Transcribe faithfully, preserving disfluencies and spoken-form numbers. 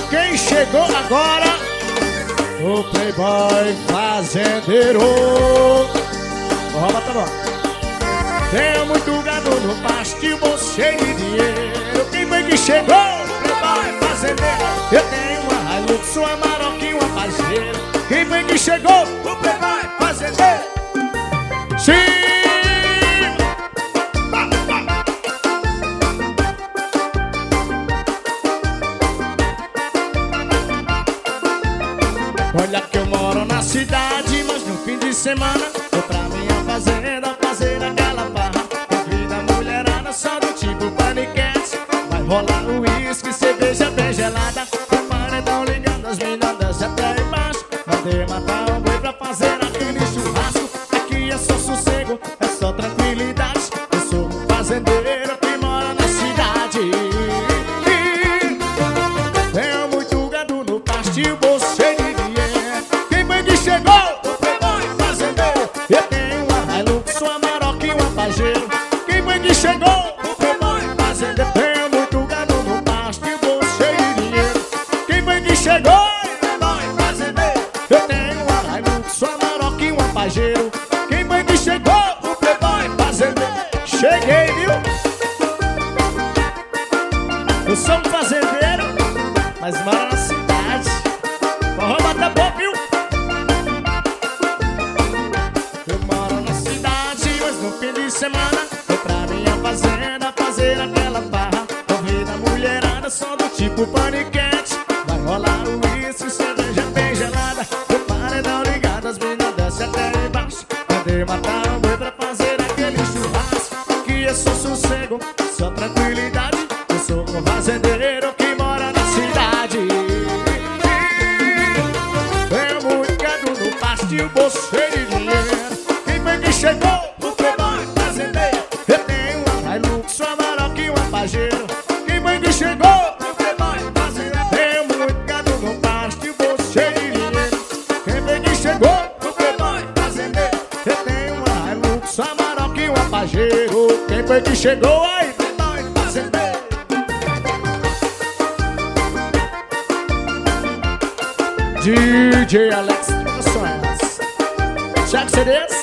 Quem chegou agora? O playboy fazendeiro. Rouba, tá bom. Tenho muito gado no pasto e bolso cheio de dinheiro. Quem foi que chegou? Playboy fazendeiro. Eu tenho uma Hilux, uma Maroc e uma Pajero. Quem foi que chegou? O playboy fazendeiro. Sim! Olha que eu moro na cidade, mas no fim de semana vou pra minha fazenda fazer aquela barra. Convida a mulherada só do tipo paniquete. Vai rolar uísque, cerveja bem gelada. O paredão ligando as meninas até embaixo. Mandei matar um boi pra fazer aquele churrasco. Aqui é só sossego, é só tranquilidade. Eu sou um fazendeiro que mora na cidade. Tenho muito gado no pasto e o bolso cheio de chegou o playboy fazendeiro. Eu tenho uma Hilux, uma Maroc e uma Pajero. Quem foi que chegou? O playboy fazendeiro. Tenho muito gado no pasto e o bolso cheio de dinheiro. Quem foi que chegou? O playboy fazendeiro. Eu tenho uma Hilux, uma Maroc e uma Pajero. Quem foi que chegou? O playboy fazendeiro. Cheguei, viu? Eu sou um fazendeiro, mas moro na cidade. Forró bata bom, viu? Semana vou pra minha fazenda fazer aquela barra. Convida a mulherada só do tipo paniquete. Vai rolar uísque, cerveja bem gelada. O paredão ligado, as meninas descem até embaixo. Mandei matar um boi pra fazer aquele churrasco. Aqui é só sossego, só tranquilidade. Eu sou um fazendeiro que mora na cidade. Tenho muito gado no pasto e o bolso cheio de dinheiro. Quem foi que chegou? Quem foi que chegou? O playboy fazendeiro. Tenho muito gado no pasto e o bolso cheio de dinheiro. Quem foi que chegou? O playboy fazendeiro. Eu tenho uma Hilux, uma Maroc e uma Pajero. Quem foi que chegou aí? Playboy fazendeiro. D J Alex Produções. Thiago C Ds.